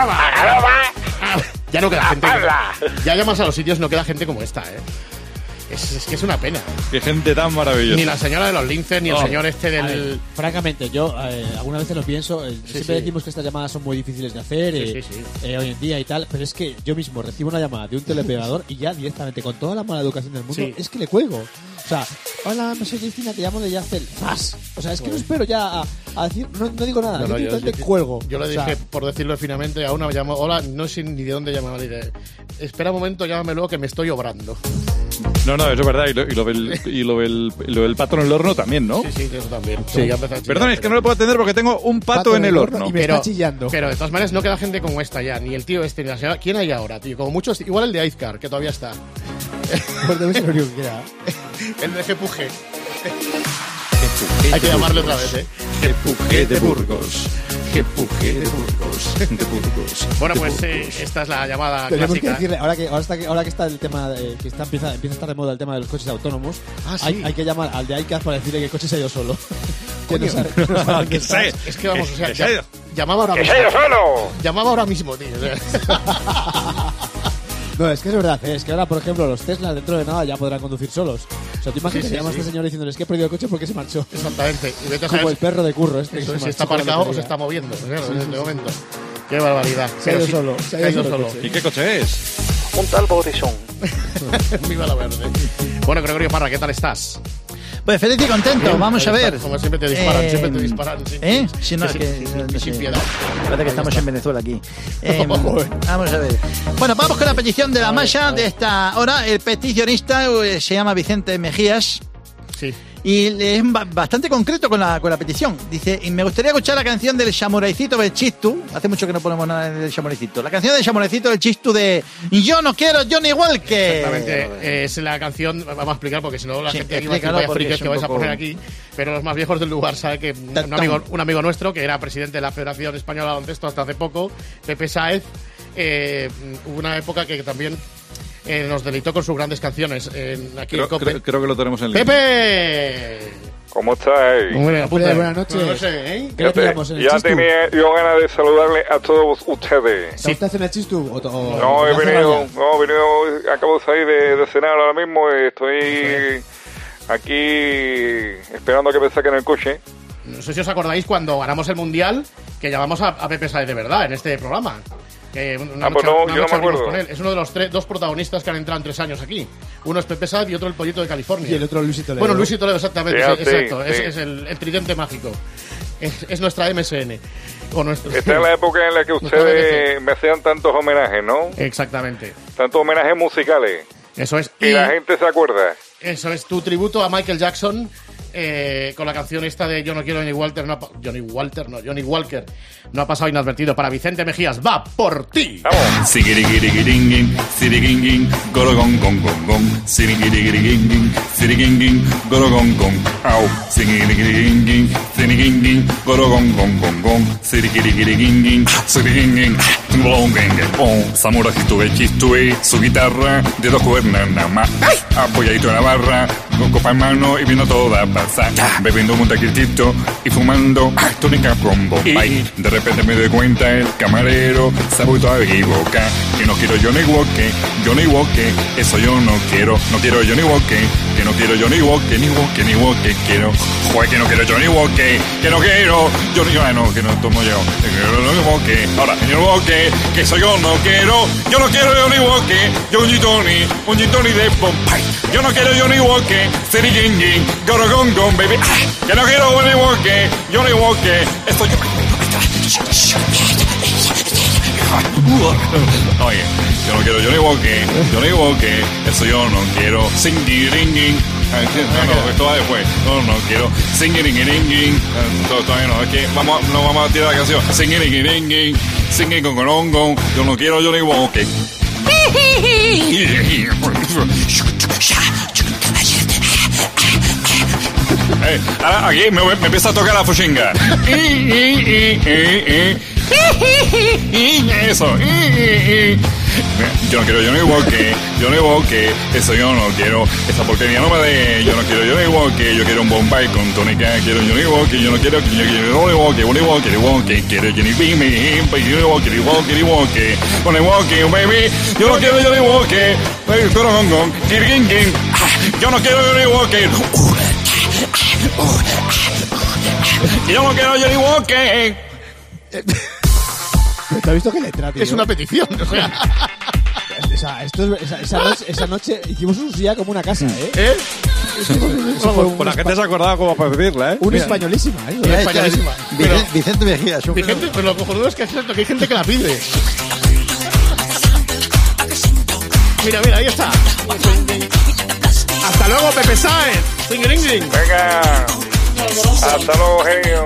Ya no queda gente. Ya llamas a los sitios, no queda gente como esta, Es que es una pena. Qué gente tan maravillosa. Ni la señora de los linces, ni el señor este del... Ver, francamente, yo algunas veces lo pienso. Siempre decimos que estas llamadas son muy difíciles de hacer hoy en día y tal, pero es que yo mismo recibo una llamada de un teleoperador y ya directamente, con toda la mala educación del mundo, es que le cuelgo. O sea, hola, soy Cristina, te llamo de Yacel. ¡Fas! O sea, es que no espero ya a decir, no digo nada, yo directamente cuelgo. Yo le dije, por decirlo finamente, a una llamó, hola, no sé ni de dónde llamaba, le dije, espera un momento, llámame luego que me estoy obrando. No, eso es verdad. Y lo del pato en el horno también, ¿no? Sí, eso también. Sí. Perdón, es que no lo puedo atender porque tengo un pato en el horno. Y me está chillando. Pero de todas maneras no queda gente como esta ya. Ni el tío este, ni la señora. ¿Quién hay ahora, tío? Como muchos. Igual el de Aizcar, que todavía está. Pues debe ser el único que queda. El de Gepuje. Hay que llamarle otra vez, ¿eh? Gepuje de Burgos. Gepuje de Burgos. Bueno, pues esta es la llamada tenemos clásica. Que decirle, ahora que está el tema que empieza a estar de moda el tema de los coches autónomos, sí. hay que llamar al de iCar para decirle que el coche se ha ido solo. Es que vamos, o sea, llamaba ahora mismo. ¡Que se ha ido solo! Llamaba ahora mismo, tío. No, es que es verdad, es que ahora, por ejemplo, los Tesla dentro de nada ya podrán conducir solos. O sea, te imaginas que llama a este señor diciéndoles que he perdido el coche porque se marchó. Exactamente. Y vete a como el perro de curro este. Eso, si está aparcado o se está moviendo, en este momento. Qué barbaridad. Se ha ido solo. Se ha ido solo. ¿Y qué coche es? Un tal Borisón. Viva la verde. Bueno, Gregorio Parra, ¿qué tal estás? Pues feliz y contento, Bien, vamos a ver. Como siempre te disparan, sin piedad. Parece que estamos en Venezuela aquí. Vamos a ver. Bueno, vamos con la petición de la masa de esta hora. El peticionista se llama Vicente Mejías. Sí. Y es bastante concreto con la petición. Dice, y me gustaría escuchar la canción del Samuraicito del Chistu. Hace mucho que no ponemos nada del Samuraicito. La canción del Samuraicito del Chistu de Yo no quiero Johnny Walker. Exactamente, es la canción, vamos a explicar porque si no la gente aquí va a decir, vaya friques que vais a poner aquí. Pero los más viejos del lugar saben que un amigo nuestro, que era presidente de la Federación Española de Baloncesto hasta hace poco, Pepe Sáez, hubo una época que también nos deleitó con sus grandes canciones aquí en COPE. Creo que lo tenemos en línea. ¡Pepe! ¿Cómo estáis? Buenas noches. No sé, ¿eh? ¿Qué teníamos en el Ya Chistu? tenía yo ganas de saludarle a todos ustedes. ¿Está usted en el Chistu? No, he venido, acabo de salir de cenar ahora mismo. Estoy aquí esperando a que me saquen el coche. No sé si os acordáis cuando ganamos el Mundial, que llamamos a Pepe Sáez de verdad en este programa. Que yo no me acuerdo. Con él. Es uno de los dos protagonistas que han entrado en 3 años aquí. Uno es Pepe Sáez y otro el Pollito de California. Y el otro Luis y Toledo. Bueno, Luis y Toledo, exactamente. Sí, exacto. sí. Es el tridente mágico. Es nuestra MSN. Esta es la época en la que ustedes me hacían tantos homenajes, ¿no? Exactamente. Tantos homenajes musicales. Eso es. Y la gente se acuerda. Eso es tu tributo a Michael Jackson. Con la canción esta de Yo no quiero Johnny Walker, Johnny Walker no ha pasado inadvertido. Para Vicente Mejías, va por ti. Vamos. Sirigirigiriging, siriginging, gorogong gong gong gong, sirigirigiriging, siriginging, gorogong gong, au, sirigirigiriging, siriginging, gorogong gong gong gong, sirigirigiriging, siriginging, Samurajito de Chistue, su guitarra de 2 cuerdas nada más, apoyadito en la barra, con copa en mano y viendo toda pasar, bebiendo un taquitito y fumando tónica con Bombay. De repente me doy cuenta el camarero se ha vuelto a equivocar, que no quiero Johnny Walker, eso yo no quiero Johnny Walker, que no quiero Johnny Walker, ni Walker quiero, joder, que no quiero Johnny Walker, que no quiero Johnny Walker, que no tomo yo, Johnny Walker, ahora Johnny Walker, que eso yo no quiero Johnny Walker, un gin tonic de Bombay, yo no quiero Johnny Walker, siriginging, gorogong gong baby, que no quiero Johnny Walker, esto yo. Oye, yo no quiero Johnny Walker, eso yo no quiero. Singiringing. No, esto va después. No quiero. Singiringing. Todavía no, es que no vamos a tirar la canción. Singiringing. Singing con Golongo. Yo no quiero Johnny Walker. Ahora aquí me empieza a tocar la fushinga. Eso. Yo no quiero Johnny Walker, eso yo no quiero, esa porquería no me dé, yo no quiero Johnny Walker, yo quiero un Bombay con tónica, quiero Johnny Walker, yo no quiero Johnny Walker, quiero Johnny Beam, Johnny Walker, baby, yo no quiero Johnny Walker, yo no quiero Johnny Walker, yo no quiero Johnny Walker. ¿Te has visto qué letra, tío? Es una petición, o sea. Esa noche hicimos un día como una casa, ¿eh? Pues la gente se acordaba cómo para pedirla, ¿eh? Una españolísima, ¿eh? Una españolísima. Vicente Mejías. Vicente, pero lo cojonudo es que es cierto que hay gente que la pide. Mira, ahí está. Hasta luego, Pepe Sáenz. Tingring. Venga. Hasta luego, genio.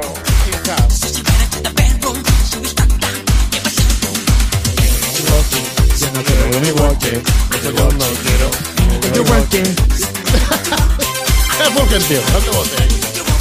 Yo no quiero un igualque. Yo no quiero un igualque. Es porque, tío, no te votes.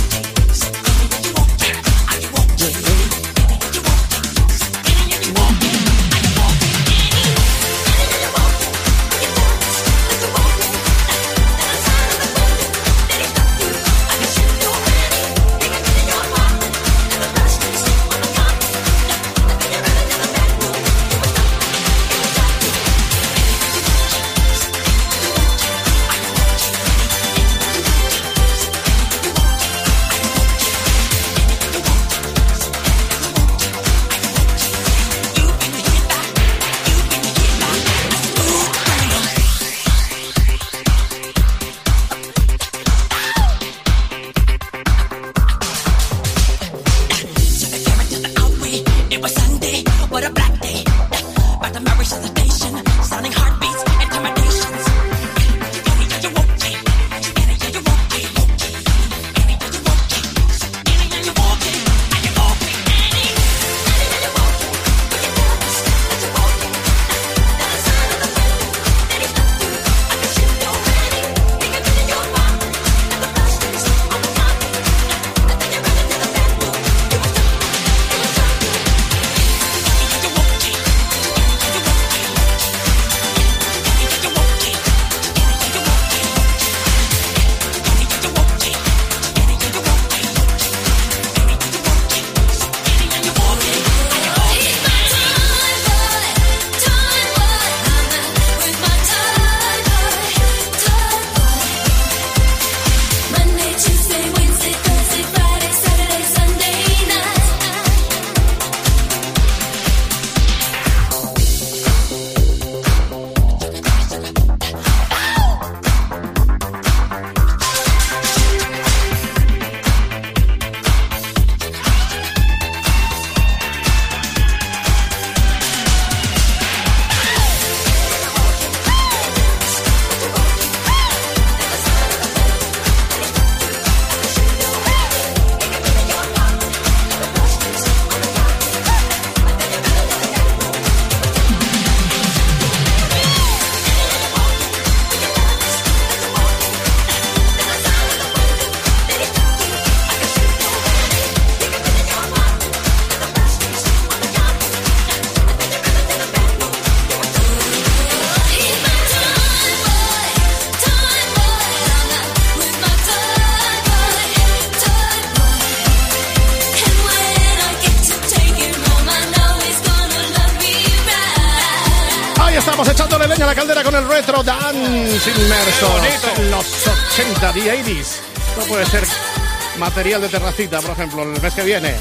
Echándole leña a la caldera con el Retro Dance inmersos en los 80, the 80s. Esto puede ser material de terracita, por ejemplo, el mes que viene.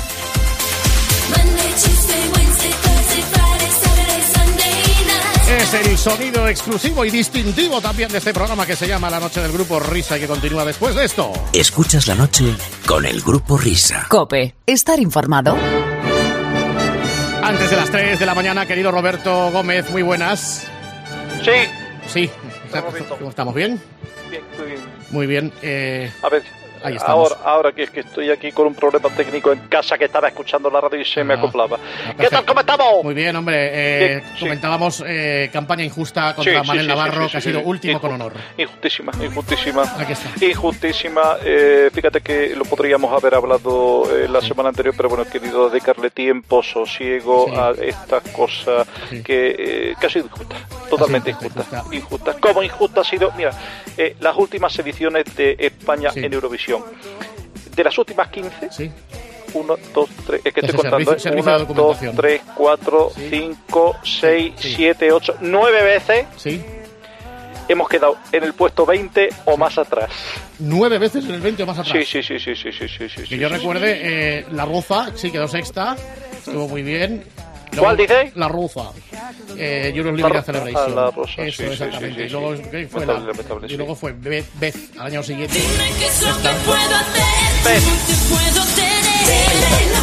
Es el sonido exclusivo y distintivo también de este programa que se llama La Noche del Grupo Risa y que continúa después de esto. Escuchas La Noche con el Grupo Risa. COPE. Estar informado. Antes de las 3 de la mañana, querido Roberto Gómez, muy buenas. Sí. Sí. ¿Cómo estamos? ¿Bien? Bien, muy bien. Muy bien. A ver, ahí estamos. Ahora que es que estoy aquí con un problema técnico en casa, que estaba escuchando la radio y se me acoplaba. ¿Qué tal? ¿Cómo estamos? Muy bien, hombre. Comentábamos campaña injusta contra Manel Navarro, que ha sido último con honor. Injustísima. Aquí está. Injustísima. Fíjate que lo podríamos haber hablado la semana anterior, pero bueno, he querido dedicarle tiempo, sosiego a esta cosa que ha sido injusta. Totalmente injusta. ¿Cómo injusta ha sido? Mira, las últimas ediciones de España en Eurovisión. De las últimas 15, 1, 2, 3, es que estoy contando, 1, 2, 3, 4, 5, 6, 7, 8, 9 veces hemos quedado en el puesto 20 o más atrás. 9 veces en el 20 o más atrás. Sí. Que yo recuerde, La Ruza, quedó sexta, estuvo muy bien. Luego, ¿cuál dice? La Ruza. Euros Lyric Celebration. La Rosa, eso, exactamente. Sí. Y luego fue Beth al año siguiente. Dime que es lo que puedo hacer, te puedo tener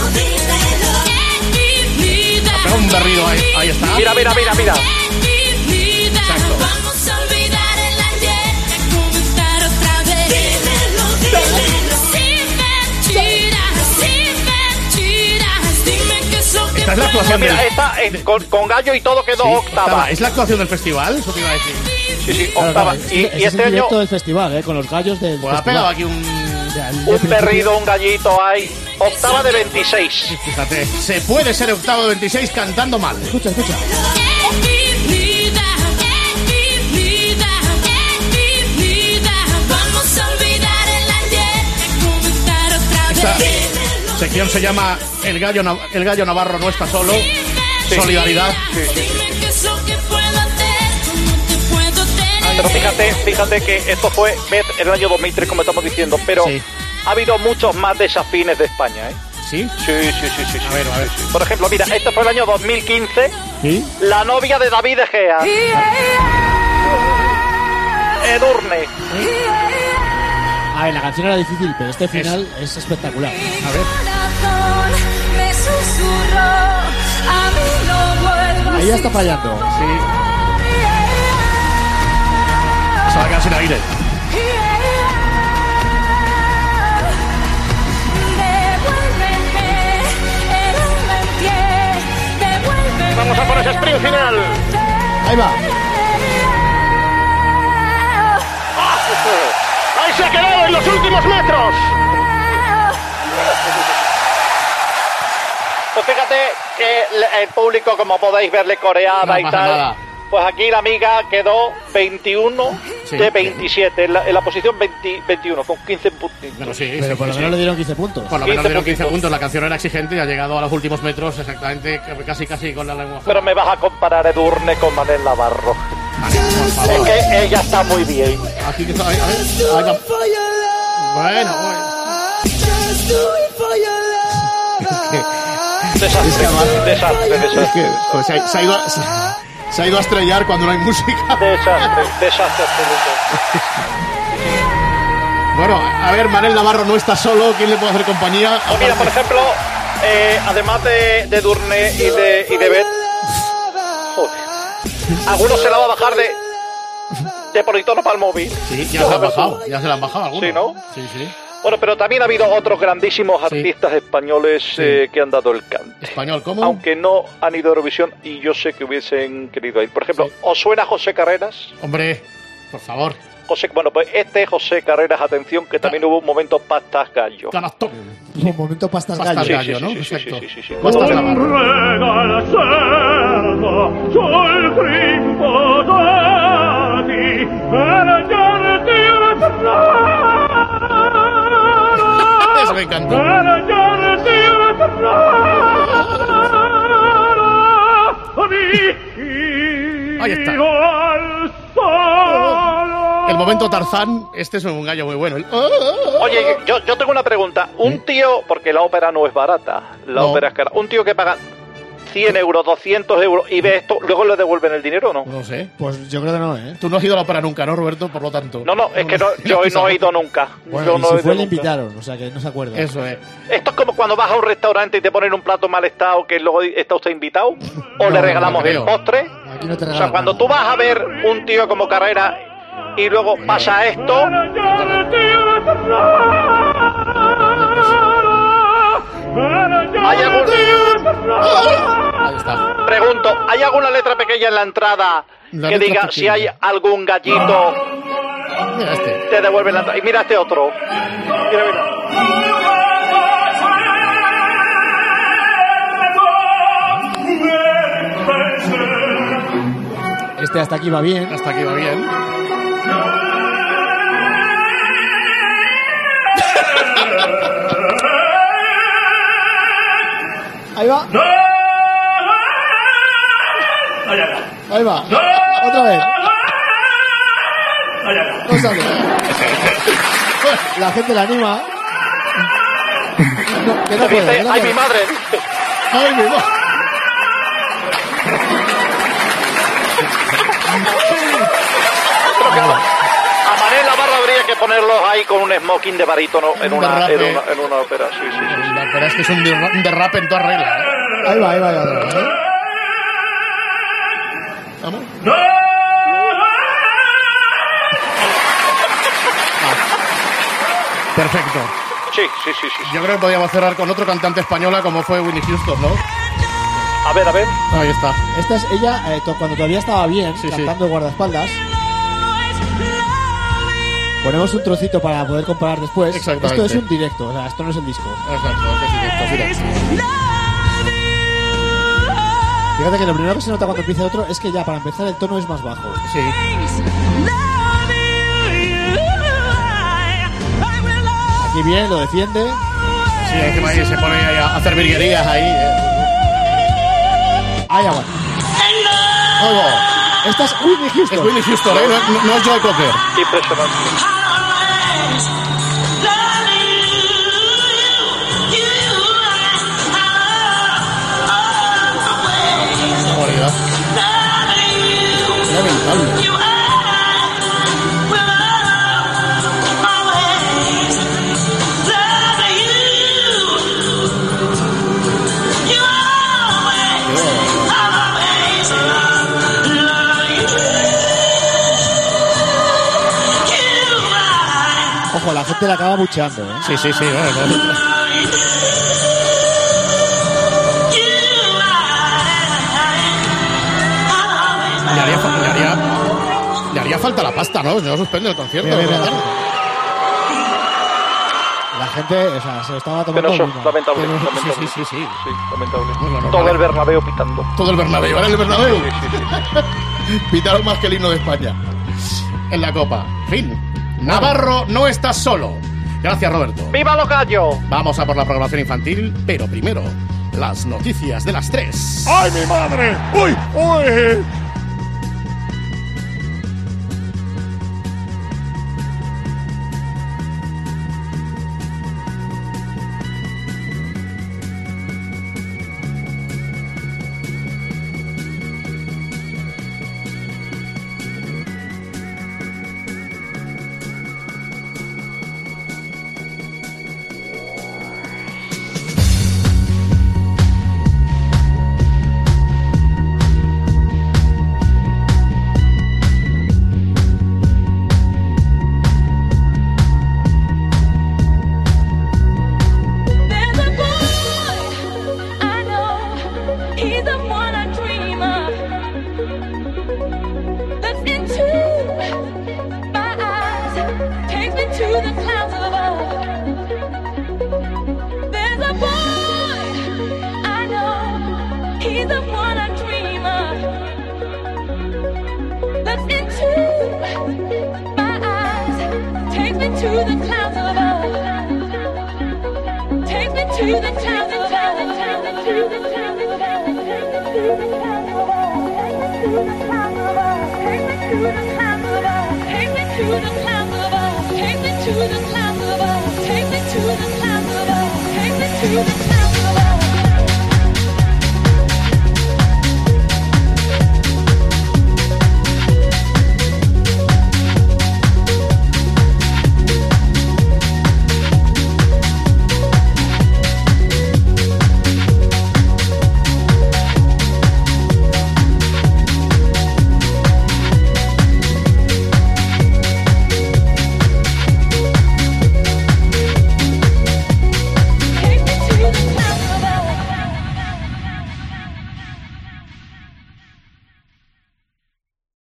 en mi vida. Un berrido ahí está. Mira. Vamos a olvidar el ayer, comenzar es la actuación Mira, del... esta con gallo y todo quedó octava. ¿Es la actuación del festival? Eso te iba a decir. Sí, octava. Y Ese es este el año... directo del festival, con los gallos del Pues ha festival. pegado aquí un perrido, un gallito hay. Octava de 26. Fíjate, se puede ser octavo de 26 cantando mal. Escucha. Esta sección se llama El Gallo Navarro no está solo. Solidaridad. Pero fíjate que esto fue el año 2003, como estamos diciendo, pero ha habido muchos más desafines de España, ¿eh? ¿Sí? Sí. A ver. Por ejemplo, mira, este fue el año 2015. ¿Sí? La novia de David Egea. Edurne. A ver, la canción era difícil, pero este final es espectacular. A ver. Ahí ya está fallando. Sí. Se va a quedar sin aire. Vamos a por ese sprint final. Ahí va. Ahí se ha quedado en los últimos metros. Pues fíjate que el público, como podéis ver, le coreaba y tal. Nada. Pues aquí la amiga quedó 21 de 27, en la posición 21, con 15 puntos. Bueno, sí, Pero por lo menos le dieron 15 puntos. Por lo menos le dieron 15 puntos. La canción era exigente y ha llegado a los últimos metros exactamente, casi con la lengua fuera. Pero me vas a comparar Edurne con Manel Navarro. Vale, por favor. Es que ella está muy bien. Aquí que está, ahí va. Bueno. Desastre. Es que, pues, se ha ido a estrellar cuando no hay música. Desastre absoluto. Bueno, a ver, Manel Navarro no está solo. ¿Quién le puede hacer compañía? Pues mira, por ejemplo, además de Edurne y de Beth, algunos se la va a bajar de politono para el móvil. Sí, ya se la han bajado algunos. Sí, ¿no? Sí. Bueno, pero también ha habido otros grandísimos artistas españoles que han dado el cante. ¿Español cómo? Aunque no han ido a Eurovisión y yo sé que hubiesen querido ir. Por ejemplo, ¿os suena José Carreras? Hombre, por favor. Bueno, pues este José Carreras, atención, que también hubo un momento pastas gallo. Canastón. Un momento pastas gallo. Pastas gallo, ¿no? Sí. Pastas Navarro. Eso me encantó. Ahí está. El momento Tarzán, este es un gallo muy bueno. Oye, yo tengo una pregunta. Un tío, porque la ópera no es barata, la ópera es cara. Un tío que paga 100 euros, 200 euros y ve esto, ¿luego le devuelven el dinero o no? No sé. Pues yo creo que no, ¿eh? Tú no has ido a la ópera nunca, ¿no, Roberto? Por lo tanto. No, es que yo no he ido nunca. Bueno, yo y no si he fue ido le nunca. invitaron, o sea que no se acuerda. Eso es. Esto es como cuando vas a un restaurante y te ponen un plato mal estado que luego está usted invitado, o le regalamos el postre. Aquí no te O sea, regalan cuando nada. tú vas a ver un tío como Carrera y luego pasa esto, ¿hay algún... Ahí está. Pregunto, ¿hay alguna letra pequeña en la entrada La que letra diga pequeña. si hay algún gallito Mira este. te devuelven la entrada? Y mira este otro. Mira. Este hasta aquí va bien. Hasta aquí va bien. Ahí va. Ahí va. Otra vez. No sale. La gente la anima. No, que no puede, Dice, que no ¡ay, puede. mi madre! ¡Ay, mi madre! Creo que a Manel Navarro habría que ponerlos ahí con un smoking de barítono en una ópera. Sí. La verdad es que es un derrape en toda regla, ¿eh? Ahí va otra vez, ¿eh? Vamos. Perfecto. Sí. Yo creo que podíamos cerrar con otro cantante española como fue Whitney Houston, ¿no? A ver. Ahí está. Esta es ella cuando todavía estaba bien, cantando el guardaespaldas. Ponemos un trocito para poder comparar después. Exactamente. Esto es un directo, o sea, esto no es el disco. Exacto, es directo. Fíjate que lo primero que se nota cuando empieza el otro es que ya para empezar el tono es más bajo. Sí. Aquí bien, lo defiende. Sí, encima ahí se pone ahí a hacer virguerías ahí. Ahí aguanta. Oigo. Esta es Whitney Houston. Es Whitney Houston, no es Joe Cocker. Impresionante. Barbaridad. Lamentable. Ojo, la gente la acaba bucheando, ¿eh? Sí, bueno. Le haría falta la pasta, ¿no? No suspende el concierto. Mira. La gente, o sea, se lo estaba tomando. Penoso, lamentable. Sí. Lamentable. Bueno, todo el Bernabéu pitando. Todo el Bernabéu, ¿vale? El Bernabéu. Sí. Pitaron más que el himno de España en la Copa. Fin. Navarro no está solo. Gracias, Roberto. ¡Viva los gallos! Vamos a por la programación infantil, pero primero, las noticias de las 3. ¡Ay, mi madre! ¡Uy! To the